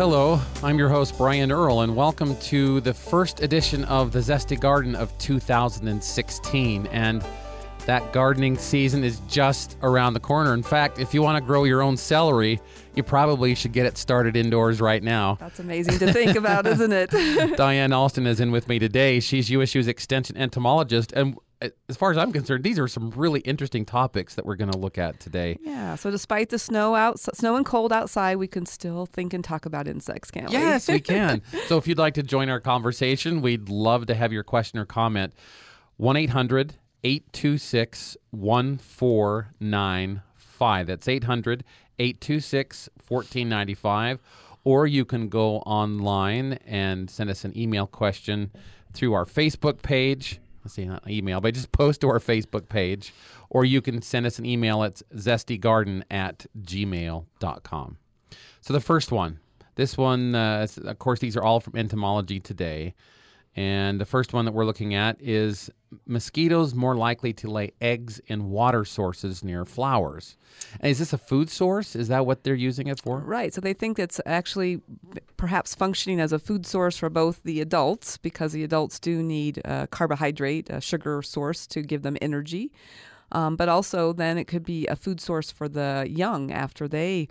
Hello, I'm your host, Brian Earl, and welcome to the first edition of the Zesty Garden of 2016. And that gardening season is just around the corner. In fact, if you want to grow your own celery, you probably should get it started indoors right now. That's amazing to think about, isn't it? Diane Alston is in with me today. She's USU's extension entomologist, and as far as I'm concerned, these are some really interesting topics that we're going to look at today. Yeah, so despite the snow and cold outside, we can still think and talk about insects, can't we? Yes, we can. So if you'd like to join our conversation, we'd love to have your question or comment. 1-800-826-1495. That's 800-826-1495. Or you can go online and send us an email question through our Facebook page. Let's see, not email, but just post to our Facebook page. Or you can send us an email at zestygarden@gmail.com. So the first one, this one, of course, these are all from entomology today. And the first one that we're looking at is mosquitoes more likely to lay eggs in water sources near flowers. And is this a food source? Is that what they're using it for? Right. So they think it's actually perhaps functioning as a food source for both the adults, because the adults do need carbohydrate, a sugar source to give them energy. But also then it could be a food source for the young after they,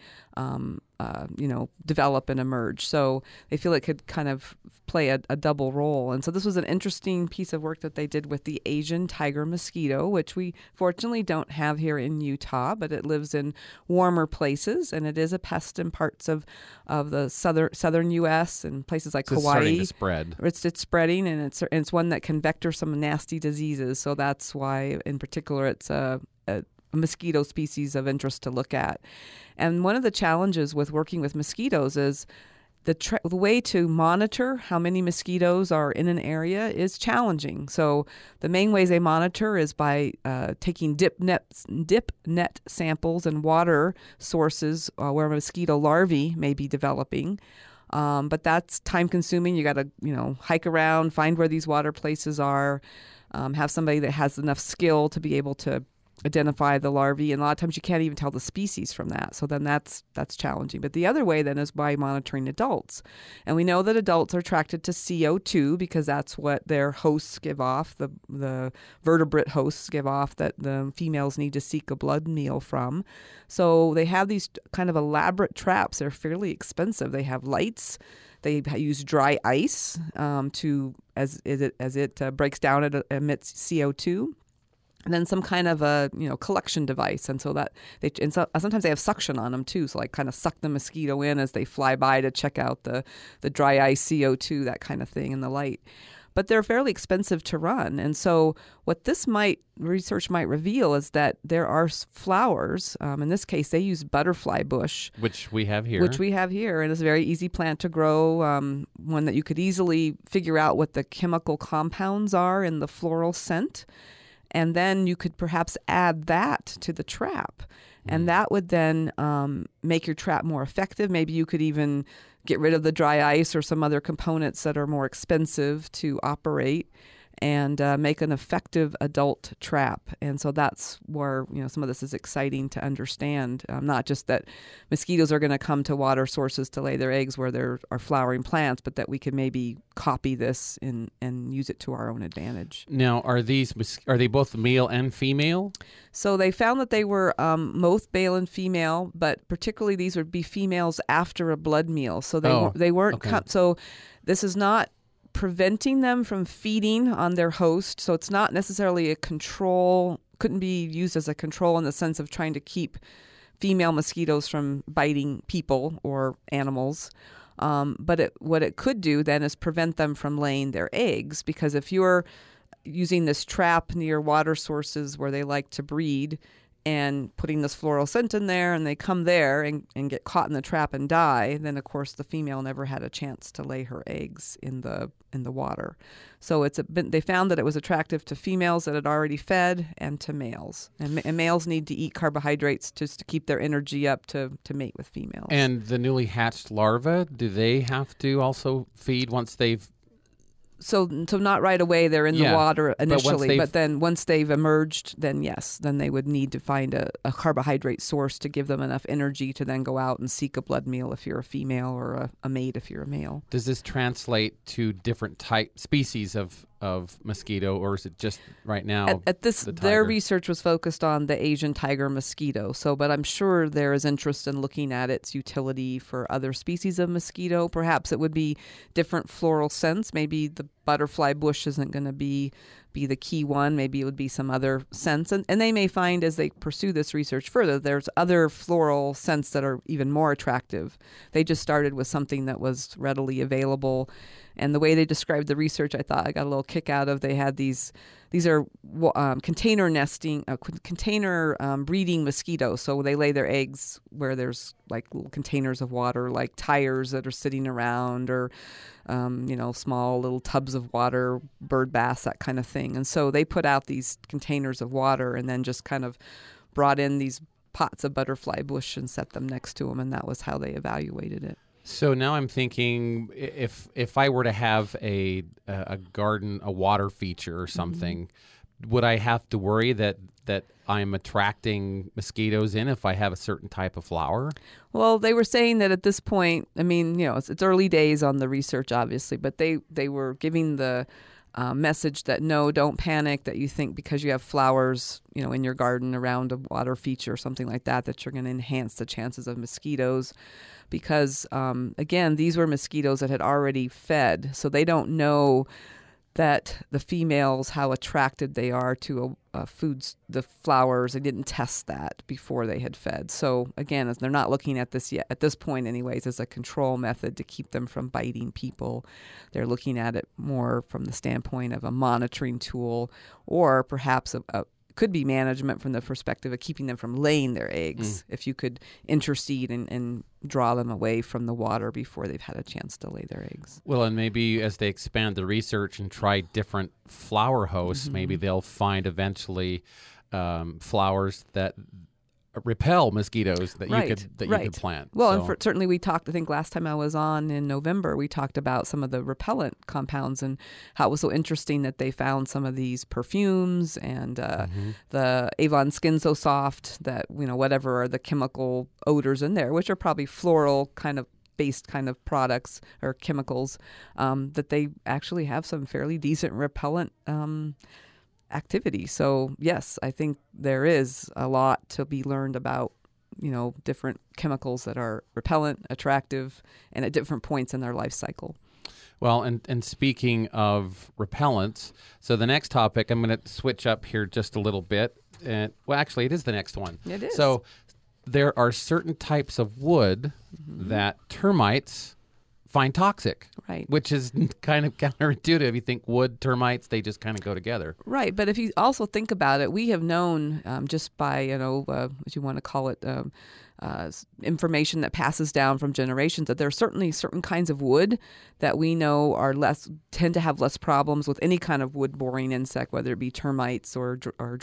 develop and emerge. So they feel it could kind of play a double role. And so this was an interesting piece of work that they did with the Asian tiger mosquito, which we fortunately don't have here in Utah, but it lives in warmer places, and it is a pest in parts of the southern U.S. and places like Hawaii. It's starting to spread. It's spreading, and it's one that can vector some nasty diseases. So that's why, in particular, it's a mosquito species of interest to look at. And one of the challenges with working with mosquitoes is the way to monitor how many mosquitoes are in an area is challenging. So the main ways they monitor is by taking dip net samples and water sources where mosquito larvae may be developing. But that's time consuming. You got to, hike around, find where these water places are, have somebody that has enough skill to be able to identify the larvae, and a lot of times you can't even tell the species from that. So then that's challenging. But the other way then is by monitoring adults. And we know that adults are attracted to CO2 because that's what their hosts give off, the vertebrate hosts give off that the females need to seek a blood meal from. So they have these kind of elaborate traps. They're fairly expensive. They have lights. They use dry ice as it breaks down, it emits CO2. And then some kind of a collection device, and so that sometimes they have suction on them too, so like kind of suck the mosquito in as they fly by to check out the dry ice CO2, that kind of thing, in the light. But they're fairly expensive to run, and so what this research might reveal is that there are flowers. In this case, they use butterfly bush, which we have here, and it's a very easy plant to grow. One that you could easily figure out what the chemical compounds are in the floral scent. And then you could perhaps add that to the trap. And that would then make your trap more effective. Maybe you could even get rid of the dry ice or some other components that are more expensive to operate, and make an effective adult trap. And so that's where some of this is exciting to understand. Not just that mosquitoes are going to come to water sources to lay their eggs where there are flowering plants, but that we could maybe copy this and use it to our own advantage. Now, are they both male and female? So they found that they were both male and female, but particularly these would be females after a blood meal. So they weren't. Okay. So this is not preventing them from feeding on their host. So it's not necessarily a control, couldn't be used as a control in the sense of trying to keep female mosquitoes from biting people or animals. But what it could do then is prevent them from laying their eggs, because if you're using this trap near water sources where they like to breed and putting this floral scent in there, and they come there and get caught in the trap and die, then of course the female never had a chance to lay her eggs in the water. So they found that it was attractive to females that had already fed and to males. And males need to eat carbohydrates just to keep their energy up to mate with females. And the newly hatched larvae, do they have to also feed once they've So not right away. They're in the Yeah, water initially, but then once they've emerged, then yes, then they would need to find a carbohydrate source to give them enough energy to then go out and seek a blood meal if you're a female, or a mate if you're a male. Does this translate to different species of mosquito, or is it just right now? At this, their research was focused on the Asian tiger mosquito. So, but I'm sure there is interest in looking at its utility for other species of mosquito. Perhaps it would be different floral scents. Maybe the butterfly bush isn't going to be the key one. Maybe it would be some other scents. And they may find, as they pursue this research further, there's other floral scents that are even more attractive. They just started with something that was readily available. And the way they described the research, I thought I got a little kick out of. They had these are container nesting, container breeding mosquitoes. So they lay their eggs where there's like little containers of water, like tires that are sitting around, or small little tubs of water, bird baths, that kind of thing. And so they put out these containers of water and then just kind of brought in these pots of butterfly bush and set them next to them. And that was how they evaluated it. So now I'm thinking, if I were to have a garden, a water feature or something, would I have to worry that I'm attracting mosquitoes in if I have a certain type of flower? Well, they were saying that at this point, I mean, it's early days on the research, obviously, but they were giving the message that no, don't panic, that you think because you have flowers, in your garden around a water feature or something like that you're going to enhance the chances of mosquitoes. Because, again, these were mosquitoes that had already fed, so they don't know that the females, how attracted they are to foods, the flowers. They didn't test that before they had fed. So, again, they're not looking at this yet, at this point anyways, as a control method to keep them from biting people. They're looking at it more from the standpoint of a monitoring tool, or perhaps could be management from the perspective of keeping them from laying their eggs. If you could intercede and draw them away from the water before they've had a chance to lay their eggs. Well, and maybe as they expand the research and try different flower hosts, maybe they'll find eventually flowers that repel mosquitoes that you could plant. Well, and certainly we talked, I think last time I was on in November, we talked about some of the repellent compounds and how it was so interesting that they found some of these perfumes and the Avon Skin So Soft, that, whatever are the chemical odors in there, which are probably floral based kind of products or chemicals, that they actually have some fairly decent repellent activity. So yes, I think there is a lot to be learned about, different chemicals that are repellent, attractive, and at different points in their life cycle. Well, and speaking of repellents, so the next topic, I'm going to switch up here just a little bit. Well, actually, it is the next one. It is. So there are certain types of wood that termites find toxic, right? Which is kind of counterintuitive. You think wood, termites, they just kind of go together, right? But if you also think about it, we have known just by what you want to call it, information that passes down from generations, that there are certainly certain kinds of wood that we know tend to have less problems with any kind of wood boring insect, whether it be termites or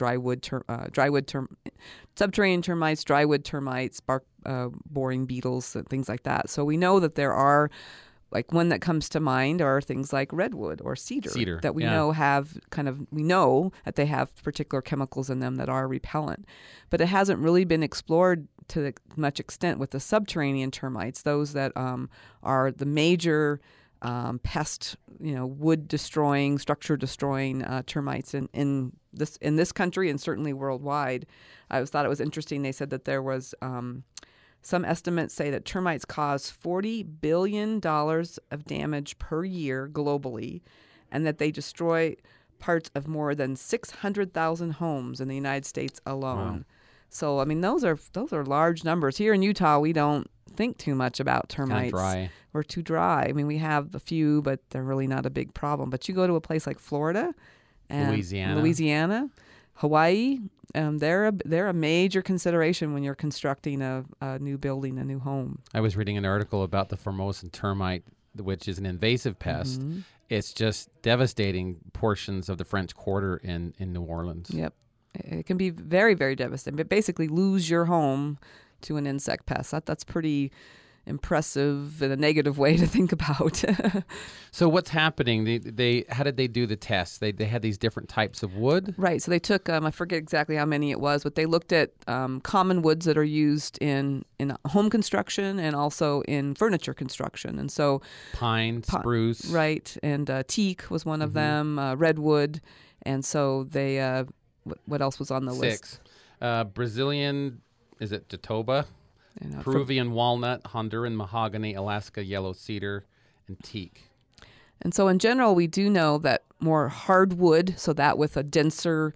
subterranean termites, drywood termites, bark boring beetles, and things like that. So we know that there are, like, one that comes to mind are things like redwood or cedar that we know we know that they have particular chemicals in them that are repellent. But it hasn't really been explored to much extent with the subterranean termites, those that are the major pest, wood destroying, structure destroying termites in this country and certainly worldwide. I thought it was interesting. They said that there was some estimates say that termites cause $40 billion of damage per year globally, and that they destroy parts of more than 600,000 homes in the United States alone. Wow. So, I mean, those are large numbers. Here in Utah, we don't think too much about termites. Dry. We're too dry. I mean, we have a few, but they're really not a big problem. But you go to a place like Florida and Louisiana, Hawaii, they're a major consideration when you're constructing a new building, a new home. I was reading an article about the Formosan termite, which is an invasive pest. It's just devastating portions of the French Quarter in New Orleans. Yep. It can be very, very devastating, but basically lose your home to an insect pest. That's pretty impressive in a negative way to think about. So what's happening? How did they do the tests? They had these different types of wood? Right. So they took, I forget exactly how many it was, but they looked at common woods that are used in home construction and also in furniture construction. And so Pine, spruce. Right. And teak was one of them, redwood. And so they, what else was on the list? Brazilian, is it Jatoba? Peruvian walnut, Honduran mahogany, Alaska yellow cedar, and teak. And so in general, we do know that more hardwood, so that with a denser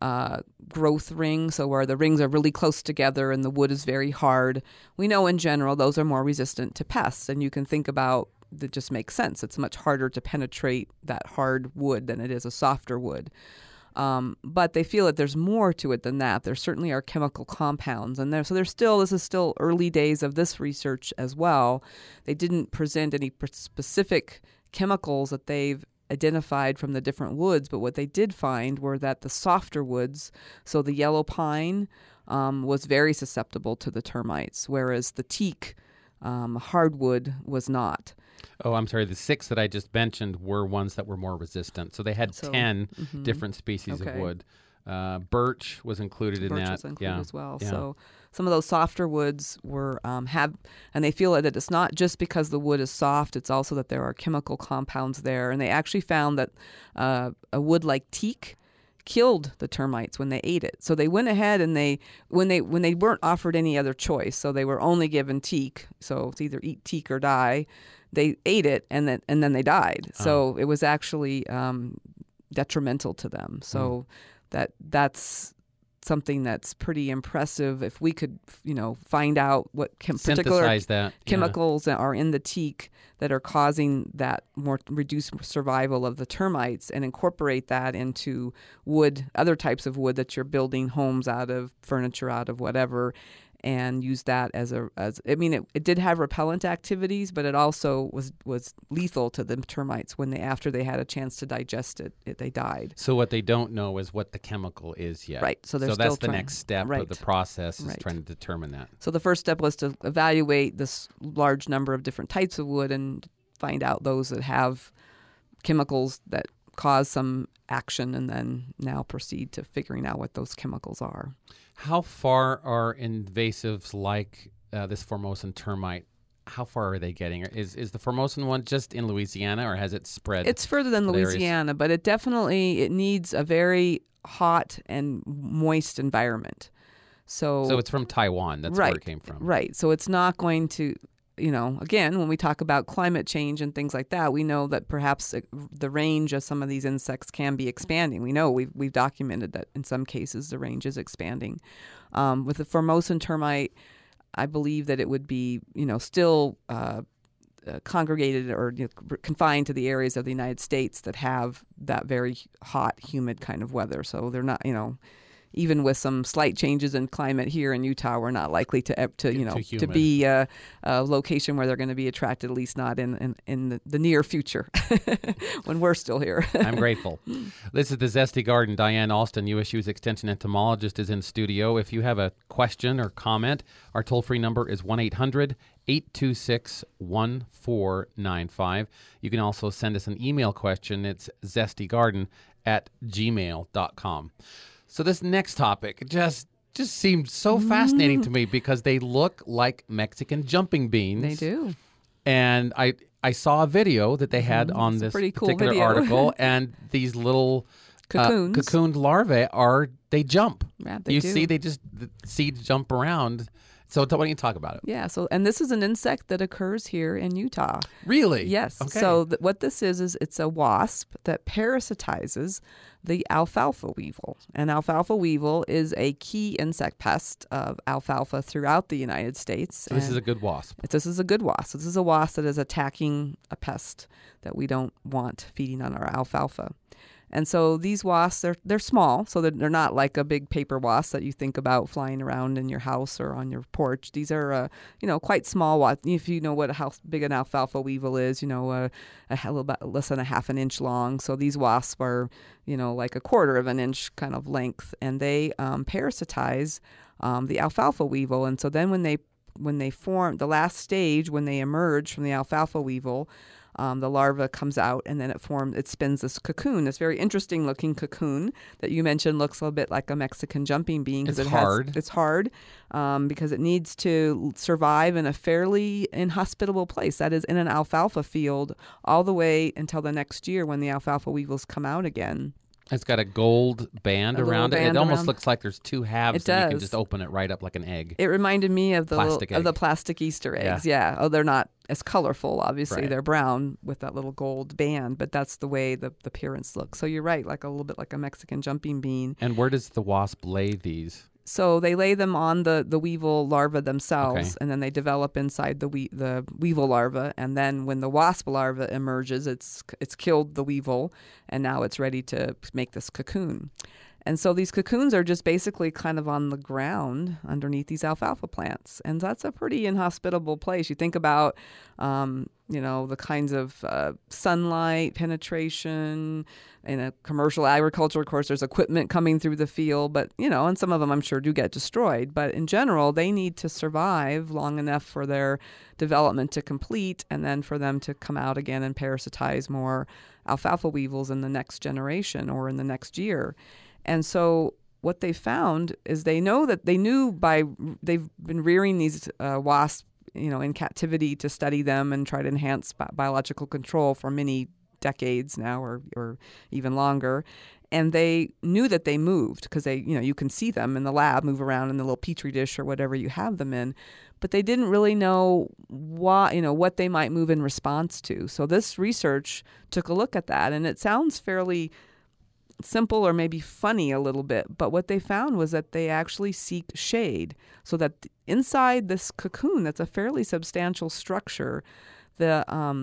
growth ring, so where the rings are really close together and the wood is very hard, we know in general those are more resistant to pests. And you can think about, that just makes sense. It's much harder to penetrate that hard wood than it is a softer wood. But they feel that there's more to it than that. There certainly are chemical compounds, and this is still early days of this research as well. They didn't present any specific chemicals that they've identified from the different woods, but what they did find were that the softer woods, so the yellow pine, was very susceptible to the termites, whereas the teak, hardwood, was not. Oh, I'm sorry. The 6 that I just mentioned were ones that were more resistant. So they had 10 different species of wood. Birch was included in that. Birch was included as well. Yeah. So some of those softer woods were and they feel that it's not just because the wood is soft; it's also that there are chemical compounds there. And they actually found that a wood like teak killed the termites when they ate it. So they went ahead and when they weren't offered any other choice, so they were only given teak. So it's either eat teak or die. They ate it and then they died. So it was actually detrimental to them. So that's something that's pretty impressive. If we could, find out what particular chemicals are in the teak that are causing that more reduced survival of the termites, and incorporate that into wood, other types of wood that you're building homes out of, furniture out of, whatever, and use that it did have repellent activities, but it also was lethal to the termites after they had a chance to digest it, they died. So what they don't know is what the chemical is yet. Right. So that's the next step of the process, is trying to determine that. So the first step was to evaluate this large number of different types of wood and find out those that have chemicals that cause some action, and then now proceed to figuring out what those chemicals are. How far are invasives like this Formosan termite? How far are they getting? Is the Formosan one just in Louisiana, or has it spread? It's further than Louisiana, but it needs a very hot and moist environment. So it's from Taiwan. That's where it came from. Right. So it's not going to, again, when we talk about climate change and things like that, we know that perhaps the range of some of these insects can be expanding. We know we've documented that in some cases the range is expanding. With the Formosan termite, I believe that it would be, still congregated or confined to the areas of the United States that have that very hot, humid kind of weather. So they're not, even with some slight changes in climate here in Utah, we're not likely to be a location where they're going to be attracted, at least not in the near future when we're still here. I'm grateful. This is the Zesty Garden. Diane Alston, USU's Extension Entomologist, is in studio. If you have a question or comment, our toll-free number is 1-800-826-1495. You can also send us an email question. It's zestygarden@gmail.com. So this next topic just seemed so fascinating to me, because they look like Mexican jumping beans. They do. And I saw a video that they had on this particular article, and these little cocooned larvae they jump. Yeah, you see, the seeds jump around. So why don't you talk about it? Yeah. So, and this is an insect that occurs here in Utah. Really? Yes. Okay. So what this is it's a wasp that parasitizes the alfalfa weevil. And alfalfa weevil is a key insect pest of alfalfa throughout the United States. So this is a good wasp. This is a good wasp. This is a wasp that is attacking a pest that we don't want feeding on our alfalfa. And so these wasps, they're small, so they're not like a big paper wasp that you think about flying around in your house or on your porch. These are, quite small wasps. If you know how big an alfalfa weevil is, a little bit less than a half an inch long. So these wasps are, like a quarter of an inch kind of length, and they parasitize the alfalfa weevil. And so then when they when they form, the last stage when they emerge from the alfalfa weevil, the larva comes out and then it spins this cocoon, this very interesting looking cocoon that you mentioned looks a little bit like a Mexican jumping bean. It's hard. It's hard because it needs to survive in a fairly inhospitable place. That is in an alfalfa field all the way until the next year when the alfalfa weevils come out again. It's got a gold band around it. It almost looks like there's two halves. It does. You can just open it right up like an egg. It reminded me of the plastic Easter eggs. Yeah. Oh, they're not as colorful, obviously. Right. They're brown with that little gold band, but that's the way the appearance looks. So you're right, like a little bit like a Mexican jumping bean. And where does the wasp lay these? So they lay them on the weevil larva themselves, Okay. and then they develop inside the weevil larva. And then when the wasp larva emerges, it's killed the weevil, and now it's ready to make this cocoon. And so these cocoons are just basically kind of on the ground underneath these alfalfa plants. And that's a pretty inhospitable place. You think about, the kinds of sunlight penetration in a commercial agriculture. Of course, there's equipment coming through the field, but, and some of them I'm sure do get destroyed. But in general, they need to survive long enough for their development to complete and then for them to come out again and parasitize more alfalfa weevils in the next generation or in the next year. And so what they found is they've been rearing these wasps, in captivity to study them and try to enhance biological control for many decades now or even longer. And they knew that they moved because you can see them in the lab move around in the little petri dish or whatever you have them in. But they didn't really know what they might move in response to. So this research took a look at that, and it sounds fairly simple or maybe funny a little bit, but what they found was that they actually seek shade, so that inside this cocoon, that's a fairly substantial structure, the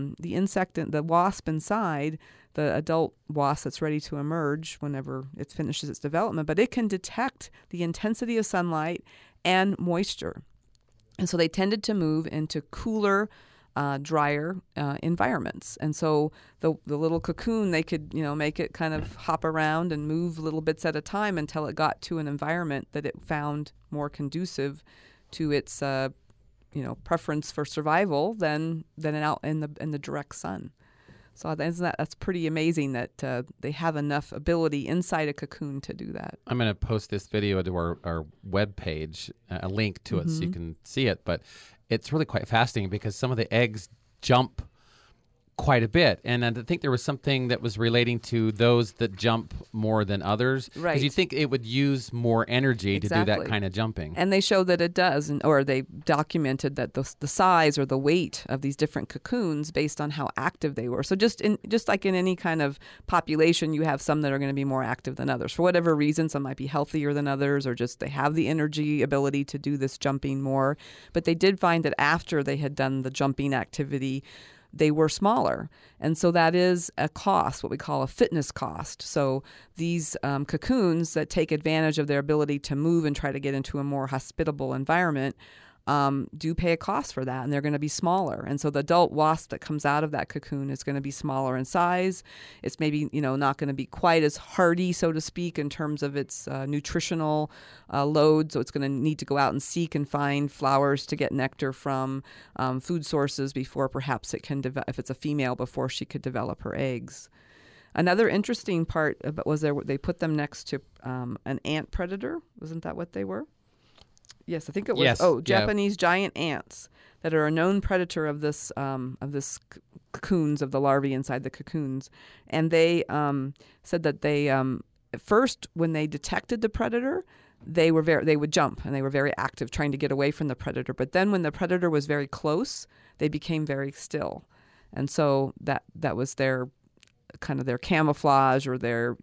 wasp inside, the adult wasp that's ready to emerge whenever it finishes its development, but it can detect the intensity of sunlight and moisture. And so they tended to move into cooler, drier environments. And so the little cocoon, they could, make it kind of hop around and move little bits at a time until it got to an environment that it found more conducive to its, preference for survival than out in the direct sun. So that's pretty amazing that they have enough ability inside a cocoon to do that. I'm going to post this video to our webpage, a link to it so you can see it. But it's really quite fascinating because some of the eggs jump quite a bit. And I think there was something that was relating to those that jump more than others. Right. Because you think it would use more energy to do that kind of jumping. And they showed that it does, or they documented that the size or the weight of these different cocoons based on how active they were. So just like in any kind of population, you have some that are going to be more active than others. For whatever reason, some might be healthier than others, or just they have the energy ability to do this jumping more. But they did find that after they had done the jumping activity, they were smaller. And so that is a cost, what we call a fitness cost. So these cocoons that take advantage of their ability to move and try to get into a more hospitable environment do pay a cost for that, and they're going to be smaller. And so the adult wasp that comes out of that cocoon is going to be smaller in size. It's maybe not going to be quite as hardy, so to speak, in terms of its nutritional load. So it's going to need to go out and seek and find flowers to get nectar from, food sources before perhaps it can develop, if it's a female, before she could develop her eggs. Another interesting part was they put them next to an ant predator. Wasn't that what they were? Yes, I think it was. Yes, Japanese giant ants that are a known predator of this cocoons, of the larvae inside the cocoons. And they said that they at first, when they detected the predator, they would jump and they were very active trying to get away from the predator. But then when the predator was very close, they became very still. And so that was their kind of their camouflage, or their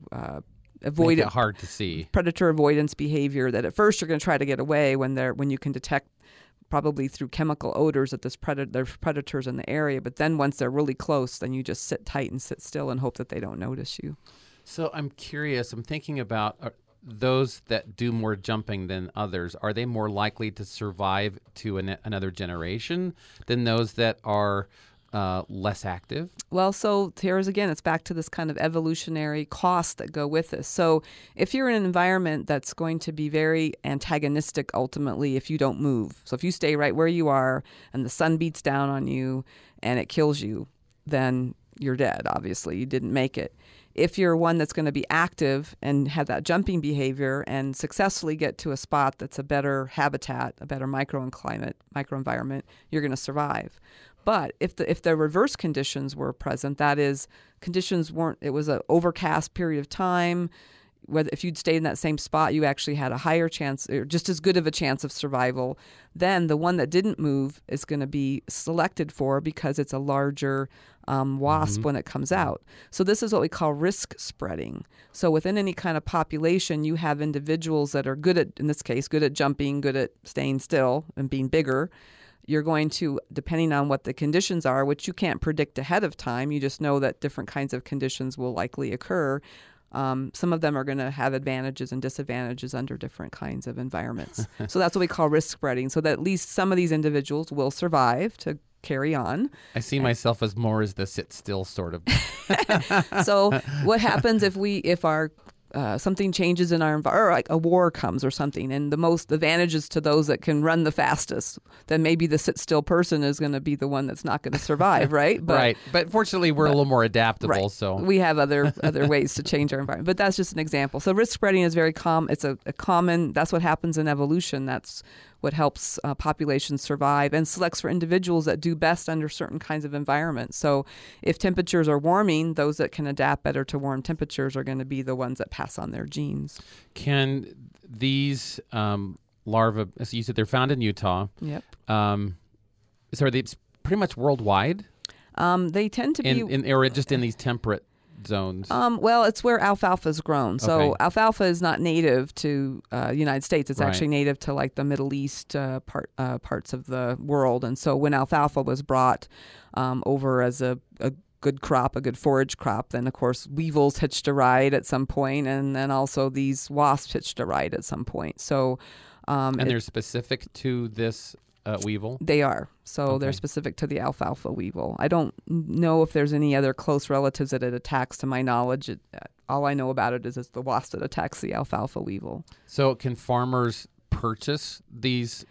Make it hard to see. Predator avoidance behavior, that at first you're going to try to get away when you can detect, probably through chemical odors, that there's predators in the area. But then once they're really close, then you just sit tight and sit still and hope that they don't notice you. So I'm curious. I'm thinking about those that do more jumping than others. Are they more likely to survive to another generation than those that are less active? Well, so here's again, it's back to this kind of evolutionary costs that go with this. So if you're in an environment that's going to be very antagonistic ultimately if you don't move, so if you stay right where you are and the sun beats down on you and it kills you, then you're dead, obviously. You didn't make it. If you're one that's going to be active and have that jumping behavior and successfully get to a spot that's a better habitat, a better microenvironment, you're going to survive. But if the reverse conditions were present, that is, conditions weren't, it was an overcast period of time, whether if you'd stayed in that same spot, you actually had a higher chance, or just as good of a chance of survival, then the one that didn't move is going to be selected for because it's a larger wasp when it comes out. So this is what we call risk spreading. So within any kind of population, you have individuals that are good at, in this case, good at jumping, good at staying still and being bigger. You're going to, depending on what the conditions are, which you can't predict ahead of time, you just know that different kinds of conditions will likely occur. Some of them are going to have advantages and disadvantages under different kinds of environments. So that's what we call risk spreading, so that at least some of these individuals will survive to carry on. I see myself as more as the sit still sort of. So what happens if our something changes in our environment, or like a war comes or something, and the most advantages to those that can run the fastest, then maybe the sit-still person is going to be the one that's not going to survive, right? But, right. But fortunately, we're a little more adaptable, right. So we have other ways to change our environment. But that's just an example. So risk spreading is very common. It's a common, that's what happens in evolution. That's what helps populations survive and selects for individuals that do best under certain kinds of environments. So if temperatures are warming, those that can adapt better to warm temperatures are going to be the ones that pass on their genes. Can these larvae, so you said they're found in Utah. Yep. So are they pretty much worldwide? They tend to be... or just in these temperate zones? Well, it's where alfalfa is grown. So Okay. alfalfa is not native to the United States. It's Right. actually native to like the Middle East parts of the world. And so when alfalfa was brought over as a good crop, a good forage crop, then of course weevils hitched a ride at some point, and then also these wasps hitched a ride at some point. So and they're specific to this weevil? They are. So Okay. they're specific to the alfalfa weevil. I don't know if there's any other close relatives that it attacks, to my knowledge. All I know about it is it's the wasp that attacks the alfalfa weevil. So can farmers purchase these?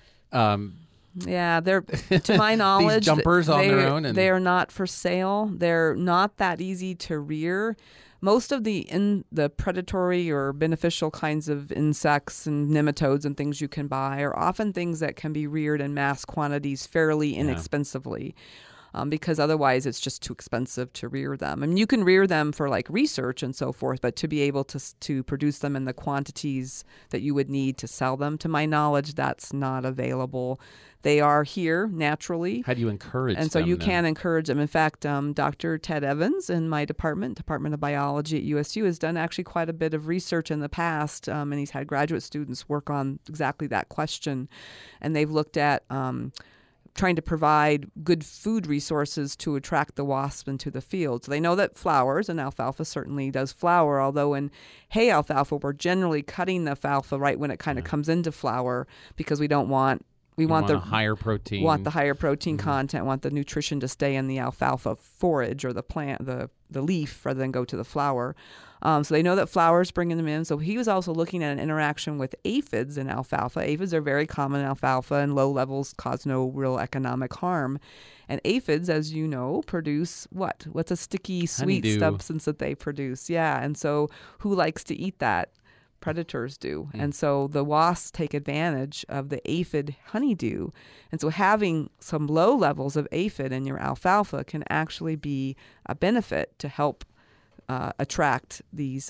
Yeah, they're, to my knowledge, these jumpers on their own? They are not for sale. They're not that easy to rear. Most of the predatory or beneficial kinds of insects and nematodes and things you can buy are often things that can be reared in mass quantities fairly inexpensively. Because otherwise it's just too expensive to rear them. I mean, you can rear them for like research and so forth, but to be able to produce them in the quantities that you would need to sell them, to my knowledge, that's not available. They are here naturally. How do you encourage them? And so you then? can encourage them. In fact, Dr. Ted Evans in my Department of Biology at USU, has done actually quite a bit of research in the past, and he's had graduate students work on exactly that question. And they've looked at trying to provide good food resources to attract the wasp into the field. So they know that flowers, and alfalfa certainly does flower, although in hay alfalfa, we're generally cutting the alfalfa right when it kind of comes into flower, because we don't want... We want the higher protein. Want the higher protein content. Want the nutrition to stay in the alfalfa forage or the plant, the leaf, rather than go to the flower. So they know that flowers bringing them in. So he was also looking at an interaction with aphids in alfalfa. Aphids are very common in alfalfa, and low levels cause no real economic harm. And aphids, as you know, produce what? What's a sticky, sweet Honeydew. substance that they produce? Yeah, and so who likes to eat that? Predators do. And so the wasps take advantage of the aphid honeydew. And so having some low levels of aphid in your alfalfa can actually be a benefit to help attract these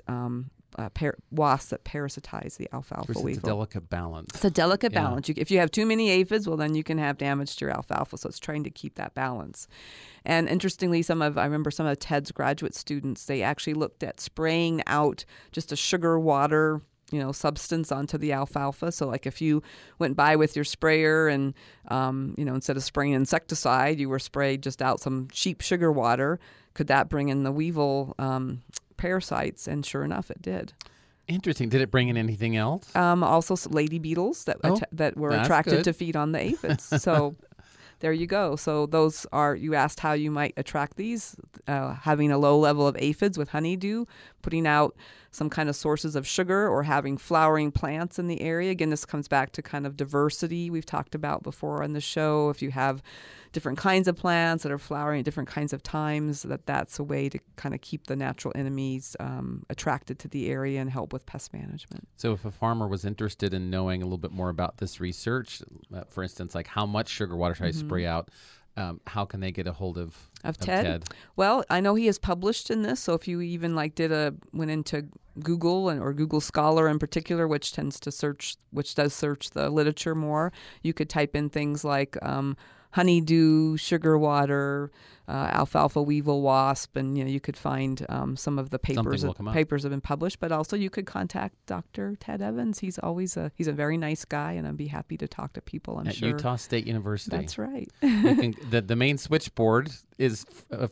wasps that parasitize the alfalfa It's weevil. a delicate balance. It's a delicate Yeah. balance. If you have too many aphids, well, then you can have damage to your alfalfa. So it's trying to keep that balance. And interestingly, I remember some of Ted's graduate students, they actually looked at spraying out just a sugar water, substance onto the alfalfa. So like if you went by with your sprayer and, instead of spraying insecticide, you were sprayed just out some cheap sugar water, could that bring in the weevil parasites? And sure enough, it did. Interesting. Did it bring in anything else? Also lady beetles that were that's attracted good. to feed on the aphids. So There you go. So those are, you asked how you might attract these, having a low level of aphids with honeydew, putting out some kind of sources of sugar, or having flowering plants in the area. Again, this comes back to kind of diversity we've talked about before on the show. If you have different kinds of plants that are flowering at different kinds of times, that's a way to kind of keep the natural enemies attracted to the area and help with pest management. So if a farmer was interested in knowing a little bit more about this research, for instance, like how much sugar water should I spray out, how can they get a hold of Ted? Well, I know he is published in this, so if you even went into Google or Google Scholar in particular, which does search the literature more, you could type in things like honeydew, sugar water, alfalfa weevil wasp, and you could find some of the papers have been published. But also you could contact Dr. Ted Evans. He's a very nice guy, and I'd be happy to talk to people. I'm sure at Utah State University. That's right. The main switchboard is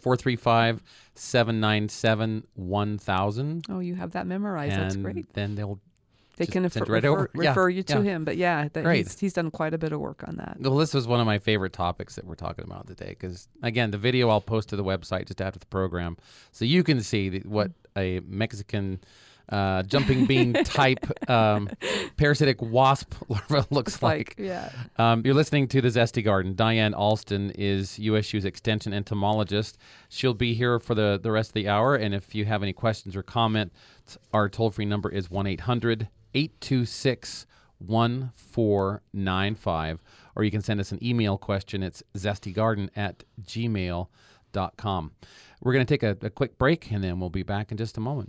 435-797-1000. Oh, you have that memorized. That's great. Then they can refer you to him. But he's done quite a bit of work on that. Well, this was one of my favorite topics that we're talking about today, because, again, the video I'll post to the website just after the program, so you can see what a Mexican jumping bean type parasitic wasp larva looks like. Yeah. You're listening to The Zesty Garden. Diane Alston is USU's extension entomologist. She'll be here for the rest of the hour, and if you have any questions or comments, our toll-free number is 1-800-826-1495, or you can send us an email question. It's zestygarden@gmail.com. We're going to take a quick break, and then we'll be back in just a moment.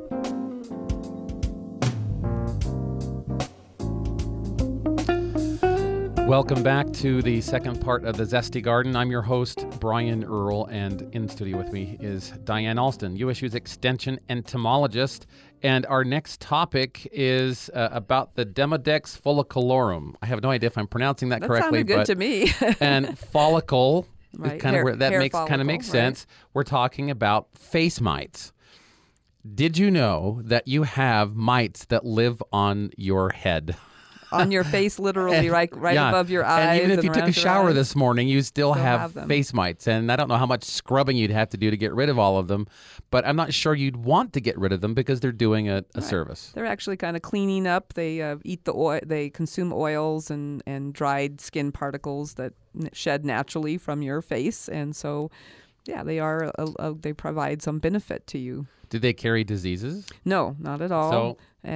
Welcome back to the second part of The Zesty Garden. I'm your host, Brian Earl, and in studio with me is Diane Alston, USU's extension entomologist. And our next topic is about the Demodex folliculorum. I have no idea if I'm pronouncing that correctly. That sounded good to me. And follicle, right. is kind of where that makes sense. Right. We're talking about face mites. Did you know that you have mites that live on your head? On your face, literally, right above your eyes. And even if you took a shower eyes, this morning, you still have face mites. And I don't know how much scrubbing you'd have to do to get rid of all of them, but I'm not sure you'd want to get rid of them because they're doing a service. They're actually kind of cleaning up. They eat the oil. They consume oils and dried skin particles that shed naturally from your face. And so, they provide some benefit to you. Do they carry diseases? No, not at all.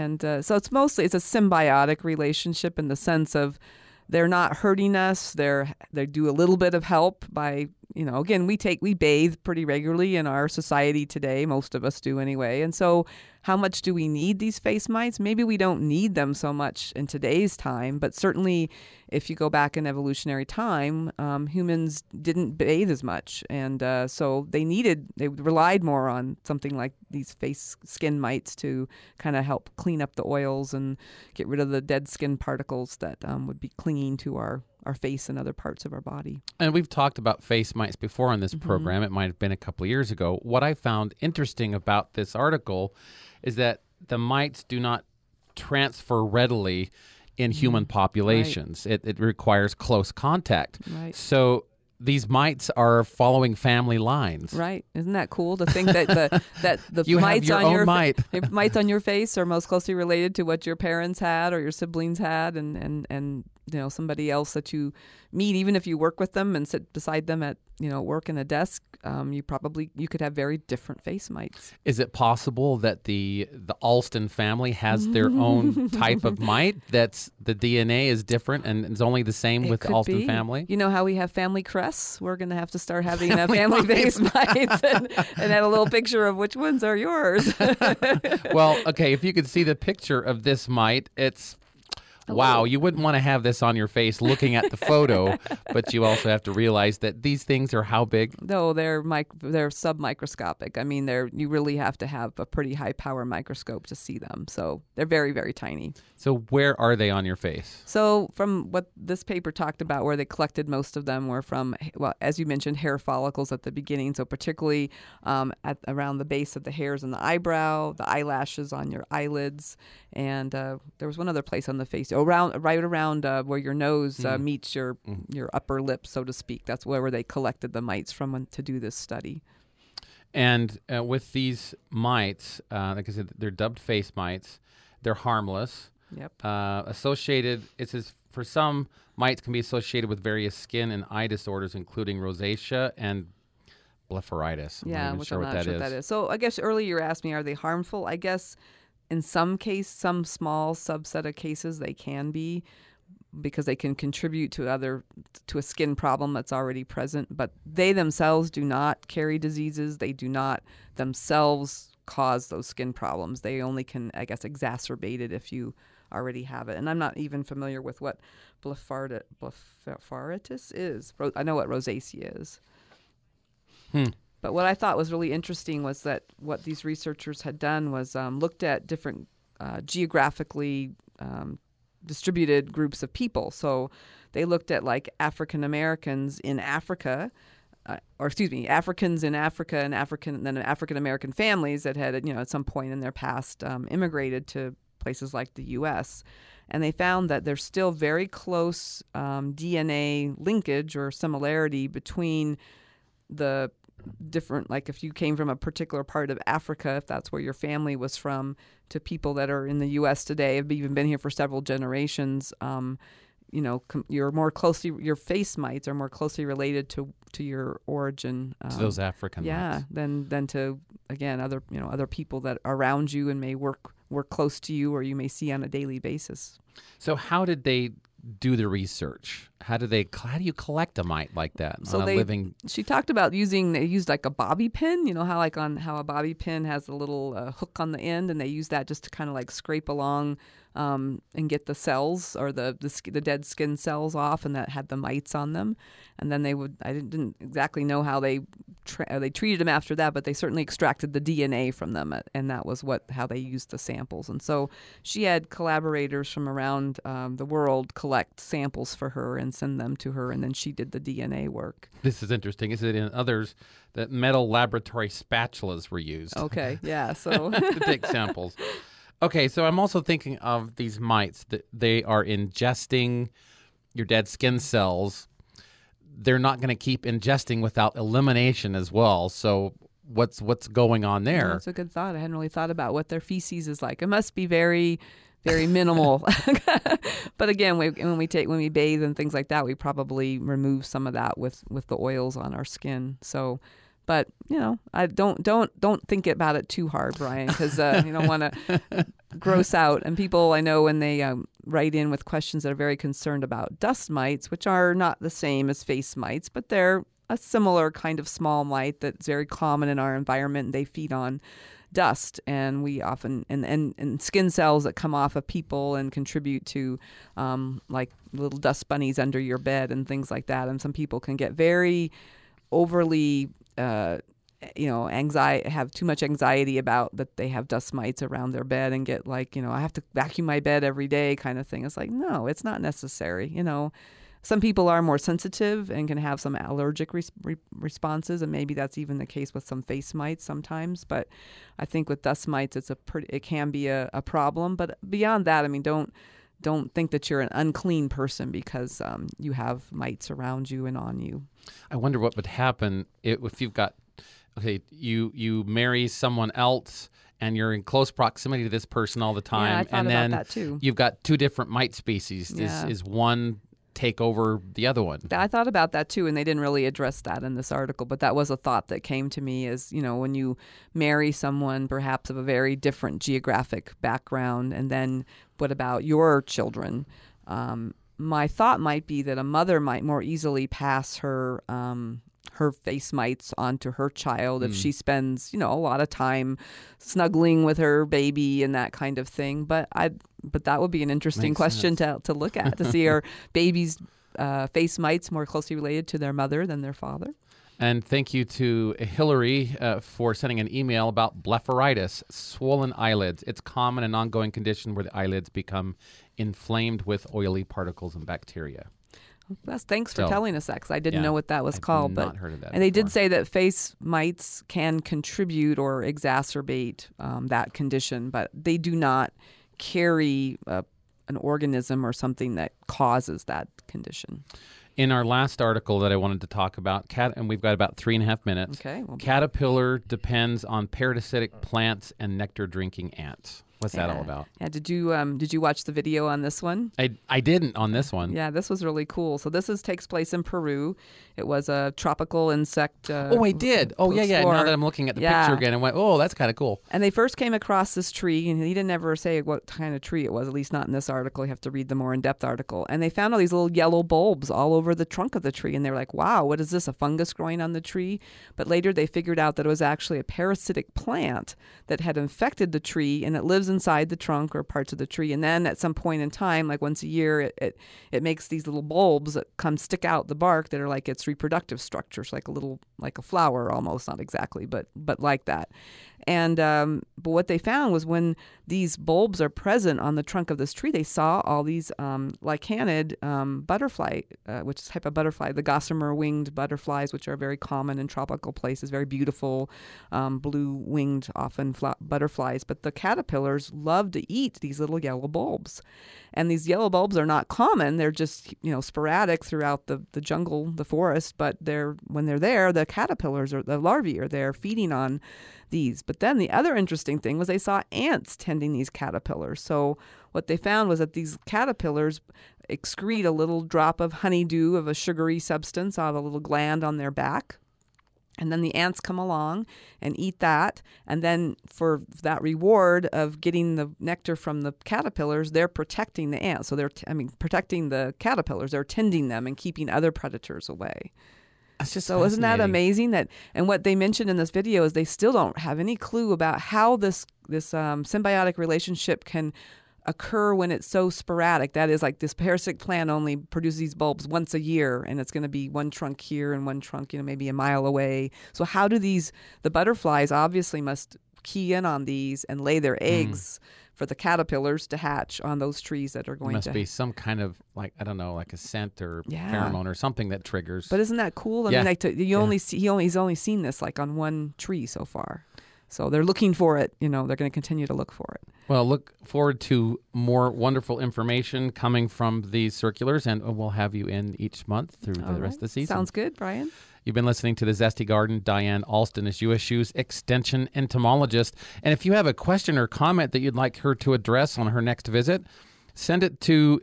So it's a symbiotic relationship in the sense of they're not hurting us. They do a little bit of help by, again, we bathe pretty regularly in our society today. Most of us do anyway. And so how much do we need these face mites? Maybe we don't need them so much in today's time, but certainly if you go back in evolutionary time, humans didn't bathe as much. And so they relied more on something like these face skin mites to kind of help clean up the oils and get rid of the dead skin particles that would be clinging to our face and other parts of our body. And we've talked about face mites before on this program. It might have been a couple of years ago. What I found interesting about this article is that the mites do not transfer readily in human populations. Right. It requires close contact. Right. So these mites are following family lines. Right. Isn't that cool to think that the you mites have your on own mite. Mites on your face are most closely related to what your parents had or your siblings had, and somebody else that you meet, even if you work with them and sit beside them at work in a desk, you could have very different face mites. Is it possible that the Alston family has their own type of mite that's the DNA is different and is only the same with the Alston family? You know how we have family crests? We're going to have to start having family face mites and have a little picture of which ones are yours. Well, okay, if you could see the picture of this mite, it's wow, you wouldn't want to have this on your face looking at the photo, but you also have to realize that these things are how big? No, they're submicroscopic. I mean, you really have to have a pretty high power microscope to see them. So they're very, very tiny. So where are they on your face? So from what this paper talked about, where they collected most of them were from, well, as you mentioned, hair follicles at the beginning. So particularly around the base of the hairs in the eyebrow, the eyelashes on your eyelids, and there was one other place on the face. right around where your nose meets your upper lip, so to speak. That's where they collected the mites from to do this study. And with these mites, like I said, they're dubbed face mites. They're harmless. Yep. Associated, it says for some, mites can be associated with various skin and eye disorders, including rosacea and blepharitis. Yeah, which I'm not sure what that is. So I guess earlier you asked me, are they harmful? I guess in some small subset of cases, they can be, because they can contribute to a skin problem that's already present. But they themselves do not carry diseases. They do not themselves cause those skin problems. They only can, I guess, exacerbate it if you already have it. And I'm not even familiar with what blepharitis is. I know what rosacea is. But what I thought was really interesting was that what these researchers had done was looked at different geographically distributed groups of people. So they looked at like African Americans in Africa, Africans in Africa, and African American families that had, at some point in their past immigrated to places like the U.S. And they found that there's still very close DNA linkage or similarity between the different, like if you came from a particular part of Africa, if that's where your family was from, to people that are in the U.S. today, have even been here for several generations. Your face mites are more closely related to your origin. To those African mites. than to, again, other people that are around you and may work close to you or you may see on a daily basis. So how did they do the research? How do you collect a mite like that? She talked about they used like a bobby pin, how a bobby pin has a little hook on the end, and they use that just to kind of like scrape along and get the cells or the dead skin cells off, and that had the mites on them. And then I didn't exactly know how they treated them after that, but they certainly extracted the DNA from them, and that was how they used the samples. And so she had collaborators from around the world collect samples for her and send them to her, and then she did the DNA work. This is interesting. Is it in others that metal laboratory spatulas were used? Okay, yeah. So to take samples. Okay, so I'm also thinking of these mites that they are ingesting your dead skin cells. They're not going to keep ingesting without elimination as well. So what's going on there? That's a good thought. I hadn't really thought about what their feces is like. It must be very, very minimal. But again, when we bathe and things like that, we probably remove some of that with the oils on our skin. So, but I don't think about it too hard, Brian, because you don't want to gross out. And people I know, when they write in with questions that are very concerned about dust mites, which are not the same as face mites, but they're a similar kind of small mite that's very common in our environment, and they feed on dust, and we often and skin cells that come off of people and contribute to like little dust bunnies under your bed and things like that. And some people can get very overly have too much anxiety about that they have dust mites around their bed and get like, I have to vacuum my bed every day kind of thing. It's like, no, it's not necessary. Some people are more sensitive and can have some allergic responses, and maybe that's even the case with some face mites sometimes. But I think with dust mites, it can be a problem. But beyond that, don't think that you're an unclean person because you have mites around you and on you. I wonder what would happen if you've got, you marry someone else and you're in close proximity to this person all the time. Yeah, I thought and then about that too. You've got two different mite species. Yeah. Is one take over the other one? I thought about that too, and they didn't really address that in this article, but that was a thought that came to me is, when you marry someone perhaps of a very different geographic background, and then what about your children? My thought might be that a mother might more easily pass her face mites onto her child if she spends, a lot of time snuggling with her baby and that kind of thing. But that would be an interesting Makes question sense. to look at, to see are babies' face mites more closely related to their mother than their father. And thank you to Hillary for sending an email about blepharitis, swollen eyelids. It's common and ongoing condition where the eyelids become inflamed with oily particles and bacteria. Thanks for telling us that, because I didn't know what that was called. I've not heard of that. And they did say that face mites can contribute or exacerbate that condition, but they do not carry an organism or something that causes that condition. In our last article that I wanted to talk about, and we've got about 3.5 minutes. Okay. Caterpillar depends on parasitic plants and nectar-drinking ants. What's that all about? Yeah. Did you watch the video on this one? I didn't on this one. Yeah, this was really cool. So this takes place in Peru. It was a tropical insect. I did. Oh, yeah. Now that I'm looking at the picture again, I went, oh, that's kind of cool. And they first came across this tree, and he didn't ever say what kind of tree it was, at least not in this article. You have to read the more in-depth article. And they found all these little yellow bulbs all over the trunk of the tree. And they were like, wow, what is this, a fungus growing on the tree? But later they figured out that it was actually a parasitic plant that had infected the tree, and it lives inside the trunk or parts of the tree. And then at some point in time, like once a year, it makes these little bulbs that stick out the bark that are like its reproductive structures, like a flower almost, not exactly, but like that. And but what they found was when these bulbs are present on the trunk of this tree, they saw all these lichanid butterfly, which is a type of butterfly, the gossamer winged butterflies, which are very common in tropical places, very beautiful, blue winged often butterflies. But the caterpillars love to eat these little yellow bulbs. And these yellow bulbs are not common. They're just, sporadic throughout the jungle, the forest. But when they're there, the caterpillars or the larvae are there feeding on these. But then the other interesting thing was they saw ants tending these caterpillars. So what they found was that these caterpillars excrete a little drop of honeydew, of a sugary substance, out of a little gland on their back. And then the ants come along and eat that. And then for that reward of getting the nectar from the caterpillars, they're protecting the ants. So protecting the caterpillars. They're tending them and keeping other predators away. That's just so isn't that amazing? And what they mentioned in this video is they still don't have any clue about how this symbiotic relationship can occur when it's so sporadic. That is, like, this parasitic plant only produces these bulbs once a year, and it's going to be one trunk here and one trunk, maybe a mile away. So how do the butterflies obviously must key in on these and lay their eggs for the caterpillars to hatch on those trees that are going to... Must be some kind of, like a scent or pheromone or something that triggers. But isn't that cool? I mean, he's only seen this like on one tree so far. So they're looking for it. They're going to continue to look for it. Well, look forward to more wonderful information coming from these circulars, and we'll have you in each month through the rest of the season. Sounds good, Brian. You've been listening to The Zesty Garden. Diane Alston is USU's Extension Entomologist. And if you have a question or comment that you'd like her to address on her next visit, send it to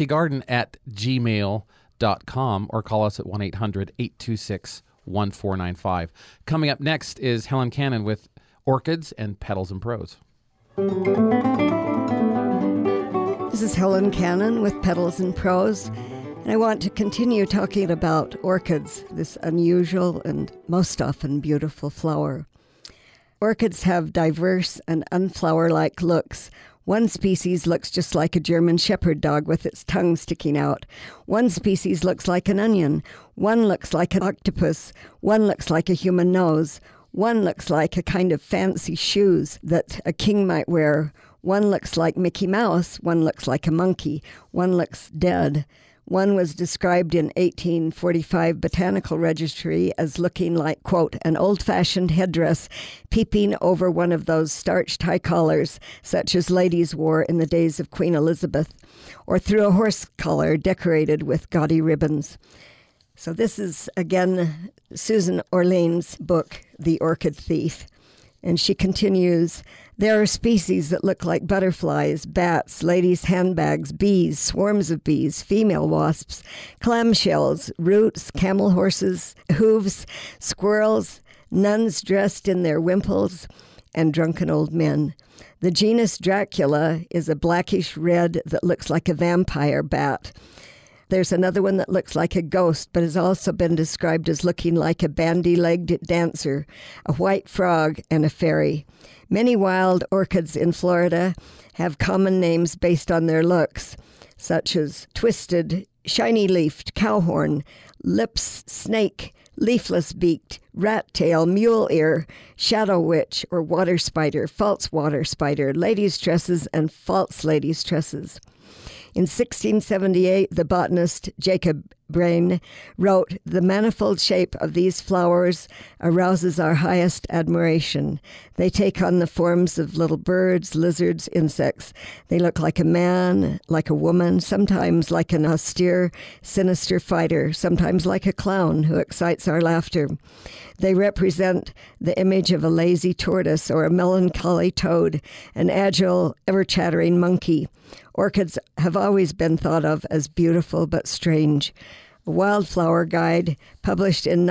zestygarden@gmail.com or call us at 1-800-826-1495. Coming up next is Helen Cannon with Orchids and Petals and Prose. This is Helen Cannon with Petals and Prose, and I want to continue talking about orchids, this unusual and most often beautiful flower. Orchids have diverse and unflower-like looks. One species looks just like a German shepherd dog with its tongue sticking out. One species looks like an onion. One looks like an octopus. One looks like a human nose. One looks like a kind of fancy shoes that a king might wear. One looks like Mickey Mouse. One looks like a monkey. One looks dead. One was described in 1845 Botanical Registry as looking like, quote, an old-fashioned headdress peeping over one of those starched high collars, such as ladies wore in the days of Queen Elizabeth, or through a horse collar decorated with gaudy ribbons. So this is, again, Susan Orlean's book, The Orchid Thief. And she continues, there are species that look like butterflies, bats, ladies' handbags, bees, swarms of bees, female wasps, clamshells, roots, camel horses, hooves, squirrels, nuns dressed in their wimples, and drunken old men. The genus Dracula is a blackish red that looks like a vampire bat. There's another one that looks like a ghost, but has also been described as looking like a bandy-legged dancer, a white frog, and a fairy. Many wild orchids in Florida have common names based on their looks, such as twisted, shiny-leafed cowhorn, lips snake, leafless-beaked, rat-tail, mule ear, shadow witch, or water spider, false water spider, lady's tresses, and false lady's tresses. In 1678, the botanist Jacob Brain wrote, "The manifold shape of these flowers arouses our highest admiration. They take on the forms of little birds, lizards, insects. They look like a man, like a woman, sometimes like an austere, sinister fighter, sometimes like a clown who excites our laughter. They represent the image of a lazy tortoise or a melancholy toad, an agile, ever-chattering monkey. Orchids have always been thought of as beautiful but strange." A wildflower guide published in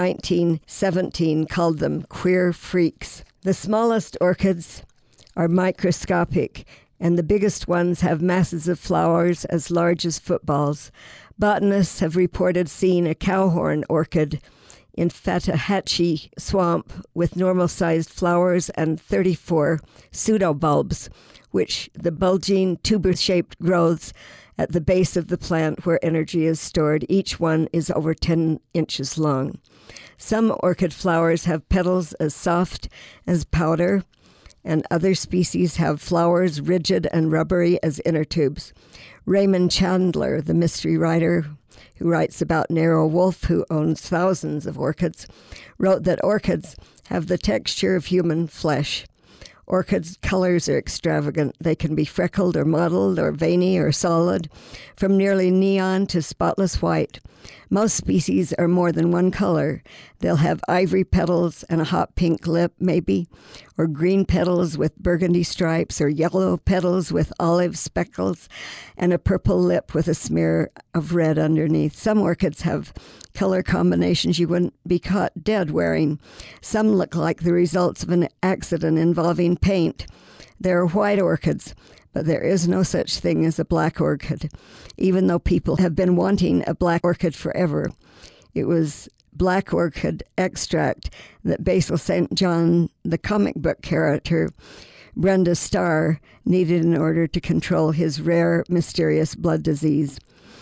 1917 called them queer freaks. The smallest orchids are microscopic, and the biggest ones have masses of flowers as large as footballs. Botanists have reported seeing a cowhorn orchid in Fatahatchee Swamp with normal-sized flowers and 34 pseudobulbs, which the bulging tuber-shaped growths at the base of the plant where energy is stored. Each one is over 10 inches long. Some orchid flowers have petals as soft as powder, and other species have flowers rigid and rubbery as inner tubes. Raymond Chandler, the mystery writer who writes about Nero Wolfe, who owns thousands of orchids, wrote that orchids have the texture of human flesh. Orchids' colors are extravagant. They can be freckled or mottled or veiny or solid, from nearly neon to spotless white. Most species are more than one color. They'll have ivory petals and a hot pink lip, maybe, or green petals with burgundy stripes, or yellow petals with olive speckles, and a purple lip with a smear of red underneath. Some orchids have color combinations you wouldn't be caught dead wearing. Some look like the results of an accident involving paint. There are white orchids, but there is no such thing as a black orchid, even though people have been wanting a black orchid forever. It was black orchid extract that Basil St. John, the comic book character, Brenda Starr, needed in order to control his rare, mysterious blood disease.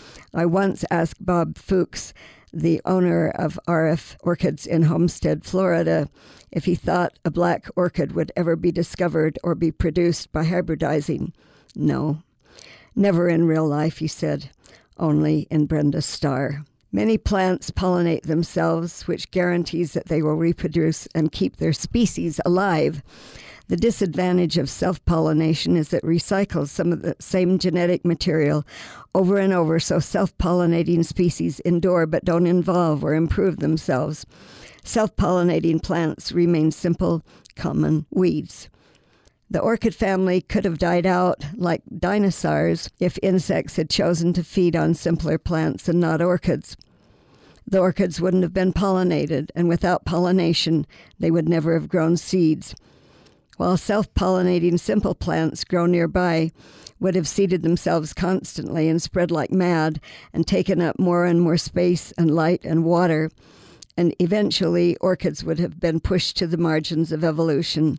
I once asked Bob Fuchs, the owner of RF Orchids in Homestead, Florida, if he thought a black orchid would ever be discovered or be produced by hybridizing. No, never in real life, he said, only in Brenda Starr. Many plants pollinate themselves, which guarantees that they will reproduce and keep their species alive. The disadvantage of self-pollination is it recycles some of the same genetic material over and over, so self-pollinating species endure but don't evolve or improve themselves. Self-pollinating plants remain simple, common weeds. The orchid family could have died out like dinosaurs if insects had chosen to feed on simpler plants and not orchids. The orchids wouldn't have been pollinated, and without pollination, they would never have grown seeds. While self-pollinating simple plants grow nearby would have seeded themselves constantly and spread like mad and taken up more and more space and light and water, and eventually orchids would have been pushed to the margins of evolution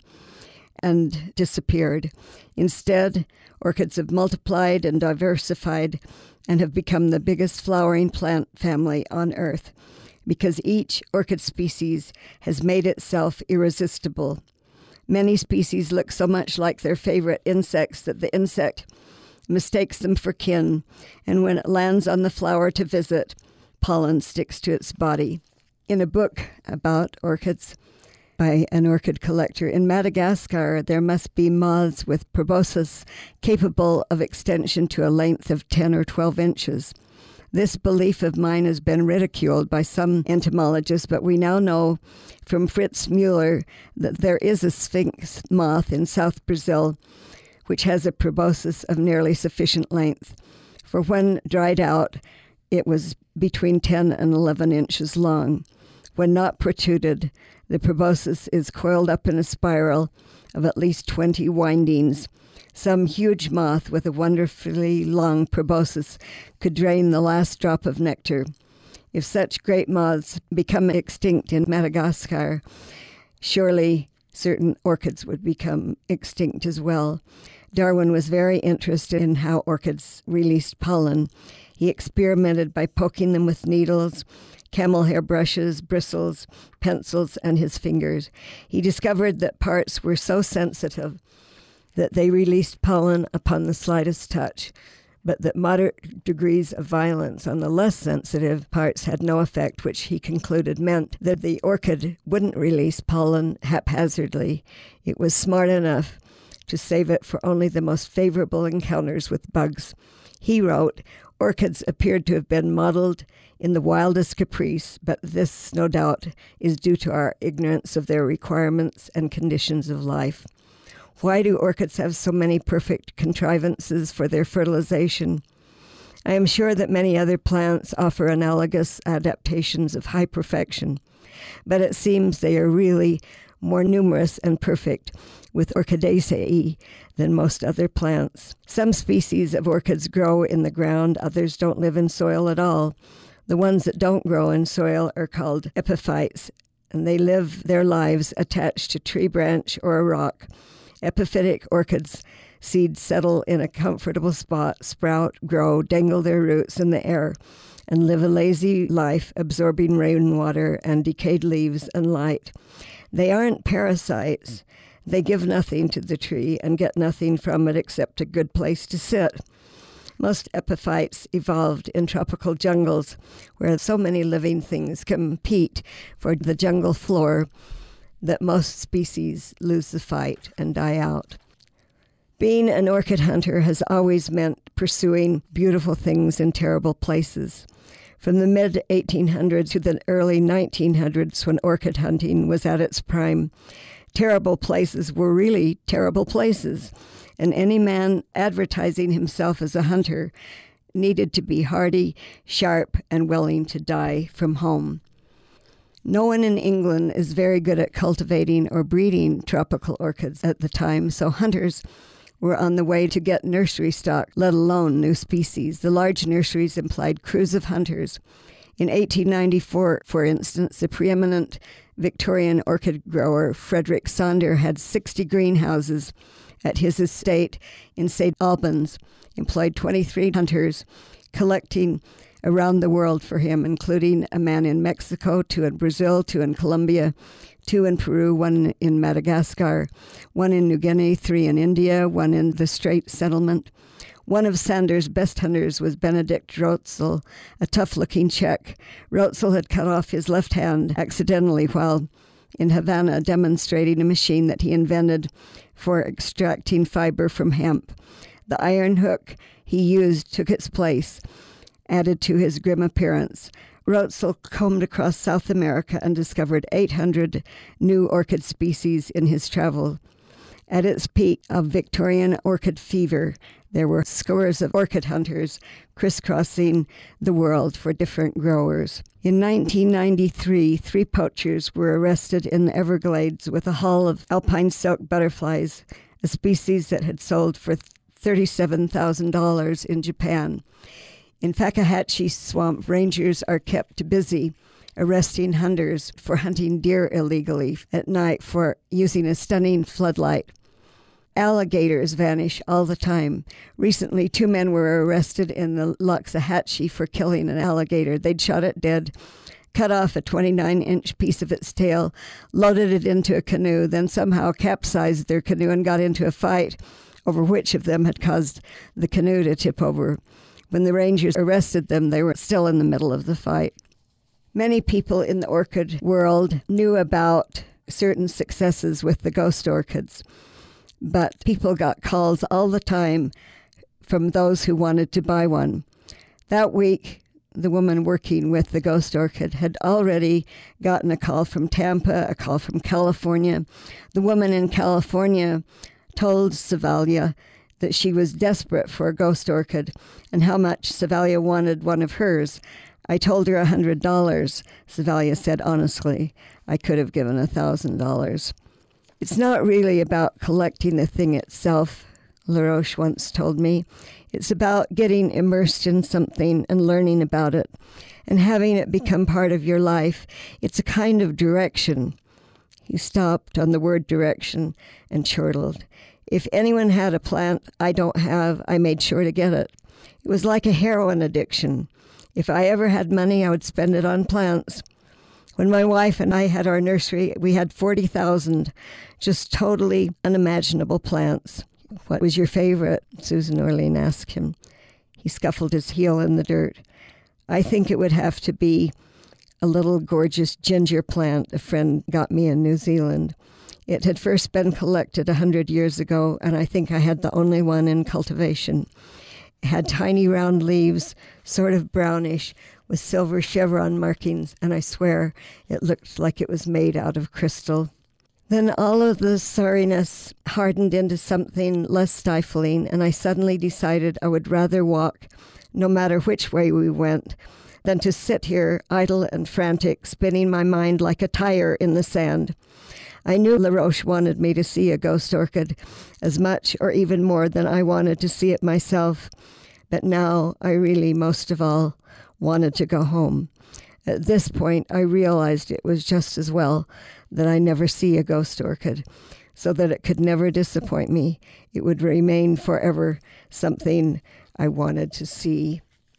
and disappeared. Instead, orchids have multiplied and diversified and have become the biggest flowering plant family on Earth because each orchid species has made itself irresistible. Many species look so much like their favorite insects that the insect mistakes them for kin, and when it lands on the flower to visit, pollen sticks to its body. In a book about orchids by an orchid collector, in Madagascar, there must be moths with proboscis capable of extension to a length of 10 or 12 inches. This belief of mine has been ridiculed by some entomologists, but we now know from Fritz Mueller that there is a sphinx moth in South Brazil which has a proboscis of nearly sufficient length. For when dried out, it was between 10 and 11 inches long. When not protruded, the proboscis is coiled up in a spiral of at least 20 windings. Some huge moth with a wonderfully long proboscis could drain the last drop of nectar. If such great moths become extinct in Madagascar, surely certain orchids would become extinct as well. Darwin was very interested in how orchids released pollen. He experimented by poking them with needles, camel hair brushes, bristles, pencils, and his fingers. He discovered that parts were so sensitive that they released pollen upon the slightest touch. but that moderate degrees of violence on the less sensitive parts had no effect, which he concluded meant that the orchid wouldn't release pollen haphazardly. It was smart enough to save it for only the most favorable encounters with bugs. He wrote, "Orchids appeared to have been modeled in the wildest caprice, but this, no doubt, is due to our ignorance of their requirements and conditions of life. Why do orchids have so many perfect contrivances for their fertilization? I am sure that many other plants offer analogous adaptations of high perfection, but it seems they are really more numerous and perfect with Orchidaceae than most other plants. Some species of orchids grow in the ground, others don't live in soil at all. The ones that don't grow in soil are called epiphytes, and they live their lives attached to a tree branch or a rock. Epiphytic orchids' seeds settle in a comfortable spot, sprout, grow, dangle their roots in the air, and live a lazy life, absorbing rainwater and decayed leaves and light. They aren't parasites. They give nothing to the tree and get nothing from it except a good place to sit. Most epiphytes evolved in tropical jungles where so many living things compete for the jungle floor that most species lose the fight and die out. Being an orchid hunter has always meant pursuing beautiful things in terrible places. From the mid-1800s to the early 1900s, when orchid hunting was at its prime, terrible places were really terrible places, and any man advertising himself as a hunter needed to be hardy, sharp, and willing to die from home. No one in England is very good at cultivating or breeding tropical orchids at the time, so hunters were on the way to get nursery stock, let alone new species. The large nurseries implied crews of hunters. In 1894, for instance, the preeminent Victorian orchid grower Frederick Sander had 60 greenhouses at his estate in St. Albans, employed 23 hunters, collecting around the world for him, including a man in Mexico, 2 in Brazil, 2 in Colombia, 2 in Peru, 1 in Madagascar, 1 in New Guinea, 3 in India, 1 in the Strait Settlement. One of Sander's best hunters was Benedict Rotzel, a tough-looking Czech. Rotzel had cut off his left hand accidentally while in Havana demonstrating a machine that he invented for extracting fiber from hemp. The iron hook he used took its place, added to his grim appearance. Rotzel combed across South America and discovered 800 new orchid species in his travel. At its peak of Victorian orchid fever, there were scores of orchid hunters crisscrossing the world for different growers. In 1993, 3 poachers were arrested in the Everglades with a haul of alpine silk butterflies, a species that had sold for $37,000 in Japan. In Fakahatchee Swamp, rangers are kept busy arresting hunters for hunting deer illegally at night for using a stunning floodlight. Alligators vanish all the time. Recently, 2 men were arrested in the Loxahatchee for killing an alligator. They'd shot it dead, cut off a 29-inch piece of its tail, loaded it into a canoe, then somehow capsized their canoe and got into a fight over which of them had caused the canoe to tip over. When the rangers arrested them, they were still in the middle of the fight. Many people in the orchid world knew about certain successes with the ghost orchids, but people got calls all the time from those who wanted to buy one. That week, the woman working with the ghost orchid had already gotten a call from Tampa, a call from California. The woman in California told Savalia that she was desperate for a ghost orchid and how much Savalia wanted one of hers. I told her $100, Savalia said honestly. I could have given $1,000. It's not really about collecting the thing itself, LaRoche once told me. It's about getting immersed in something and learning about it and having it become part of your life. It's a kind of direction. He stopped on the word direction and chortled. If anyone had a plant I don't have, I made sure to get it. It was like a heroin addiction. If I ever had money, I would spend it on plants. When my wife and I had our nursery, we had 40,000 just totally unimaginable plants. What was your favorite? Susan Orlean asked him. He scuffled his heel in the dirt. I think it would have to be a little gorgeous ginger plant a friend got me in New Zealand. It had first been collected 100 years ago, and I think I had the only one in cultivation. It had tiny round leaves, sort of brownish, with silver chevron markings, and I swear it looked like it was made out of crystal. Then all of the sorriness hardened into something less stifling, and I suddenly decided I would rather walk, no matter which way we went, than to sit here idle and frantic, spinning my mind like a tire in the sand. I knew LaRoche wanted me to see a ghost orchid as much or even more than I wanted to see it myself, but now I really, most of all, wanted to go home. At this point, I realized it was just as well that I never see a ghost orchid, so that it could never disappoint me. It would remain forever something I wanted to see.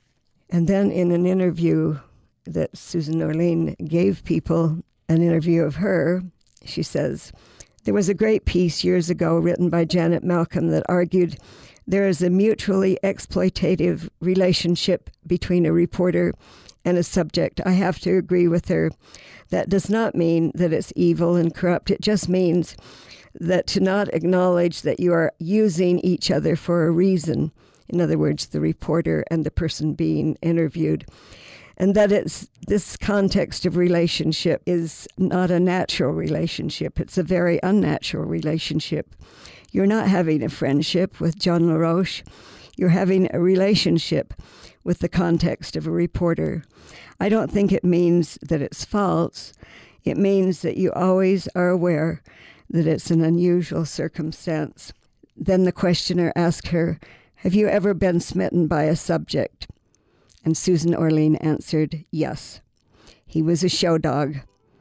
And then in an interview that Susan Orlean gave people, an interview of her, she says, "There was a great piece years ago written by Janet Malcolm that argued there is a mutually exploitative relationship between a reporter and a subject. I have to agree with her. That does not mean that it's evil and corrupt. It just means that to not acknowledge that you are using each other for a reason, in other words, the reporter and the person being interviewed, and that it's this context of relationship is not a natural relationship. It's a very unnatural relationship. You're not having a friendship with John LaRoche. You're having a relationship with the context of a reporter. I don't think it means that it's false. It means that you always are aware that it's an unusual circumstance." Then the questioner asked her, "Have you ever been smitten by a subject?" And Susan Orlean answered, "Yes. He was a show dog.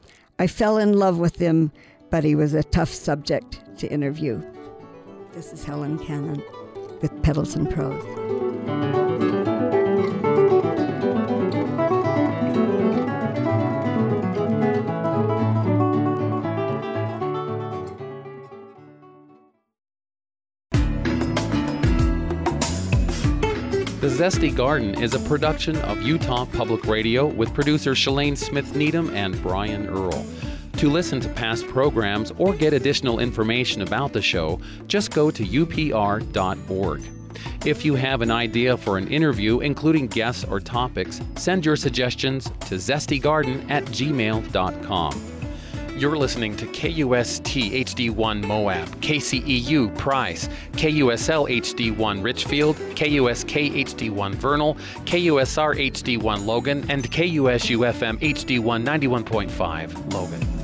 I fell in love with him, but he was a tough subject to interview." This is Helen Cannon with Petals and Prose. The Zesty Garden is a production of Utah Public Radio with producer Shalane Smith-Needham and Brian Earl. To listen to past programs or get additional information about the show, just go to upr.org. If you have an idea for an interview, including guests or topics, send your suggestions to zestygarden@gmail.com. You're listening to KUST HD1 Moab, KCEU Price, KUSL HD1 Richfield, KUSK HD1 Vernal, KUSR HD1 Logan, and KUSU FM HD1 91.5 Logan.